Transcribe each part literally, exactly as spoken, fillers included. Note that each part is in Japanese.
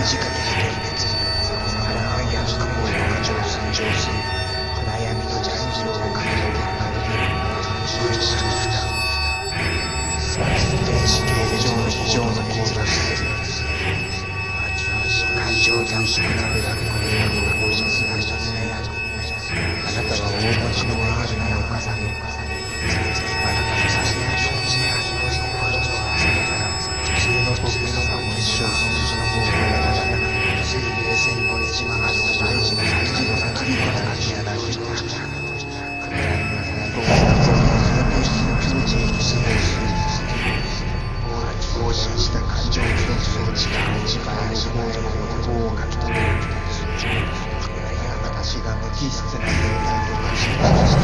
仕掛けて点滅するパラノイアの雲を上する上する暗闇のジャングルを駆け抜ける分子の蓋電子系上の非常の結露する感情粒子の鍋がこれよりは放射するあなたは大文字の R に侵されるあなたの差し味をしない普通の僕のが結晶するその方が水平線のねじ曲がった大事な先の先にこなき穴に暗闇は最高の物質の気持ちに失望する放射した感情記録装置が一番の方の言葉を書き留める私が無機質な生態と化して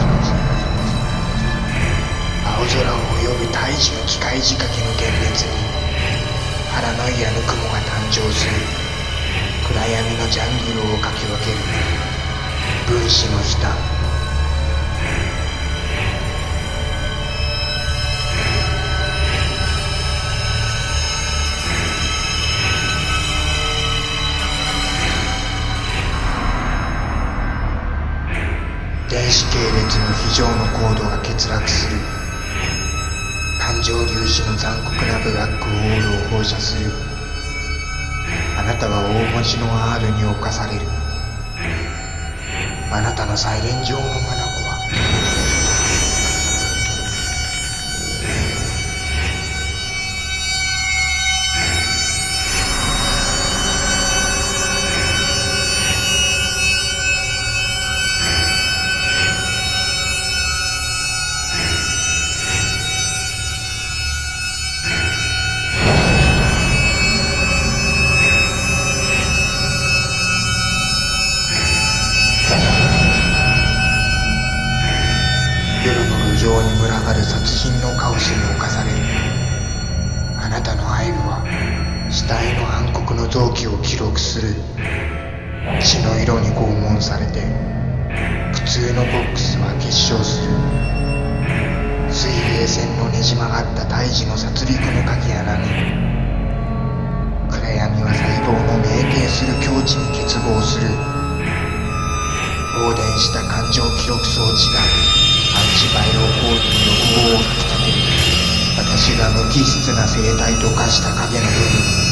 青空を泳ぐ大地の機械仕掛けの幻滅にパラノイアの雲が誕生する暗闇のジャングルをかき分ける分子の下電子系列の非常の高度が欠落する感情粒子の残酷なブラックホールを放射するあなたは大文字の R に侵されるあなたのサイレン上の眼は情に群がる殺人のカオスに侵されるあなたの愛部は死体の暗黒の臓器を記録する血の色に拷問されて普通のボックスは結晶する水平線のねじ曲がった大地の殺戮の鍵穴に暗闇は細胞の明形する境地に結合する放電した感情記録装置がアンチバイオコードに欲望をかきたてる私が無機質な生態と化した影の部分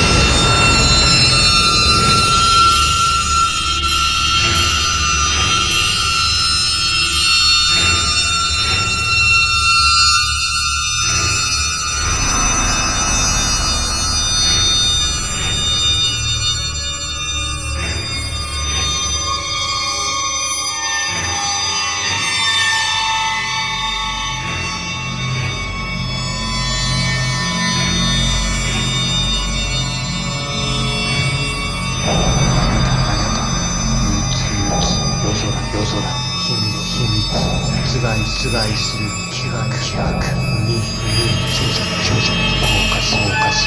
出害出害する気迫気迫海海少女少女フォーカスフォーカス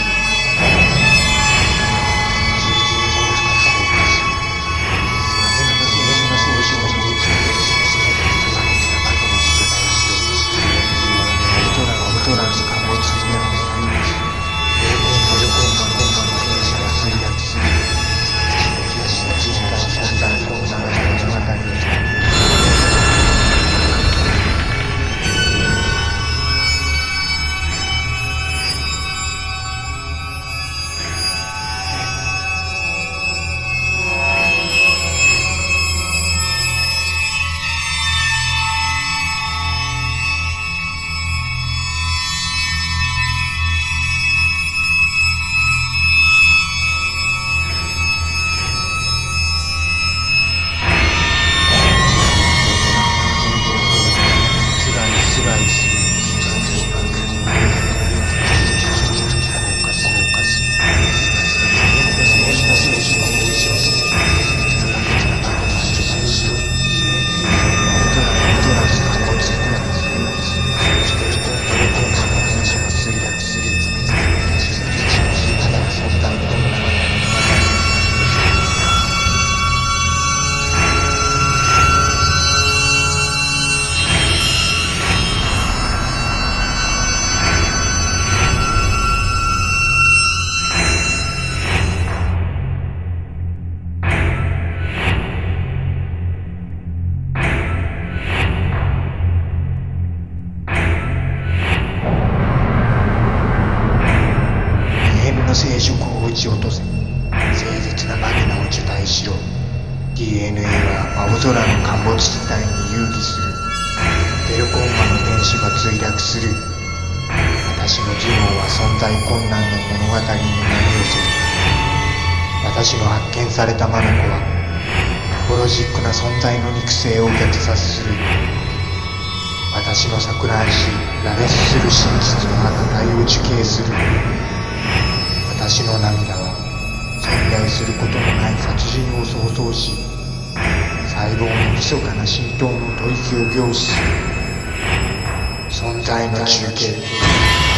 生殖を撃ち落とせ。誠実なマグナを受胎しろ。 ディーエヌエー は青空の陥没地帯に遊戯する。デルコンマの電子は墜落する。私の頭脳は存在困難の物語に波寄せる。私の発見されたマナコはパロジックな存在の肉声を虐殺する。私の錯乱し羅列する真実の値を受刑する。私の涙は存在することのない殺人を想像し、細胞の密かな浸透の吐息を凝視する。存在の中継。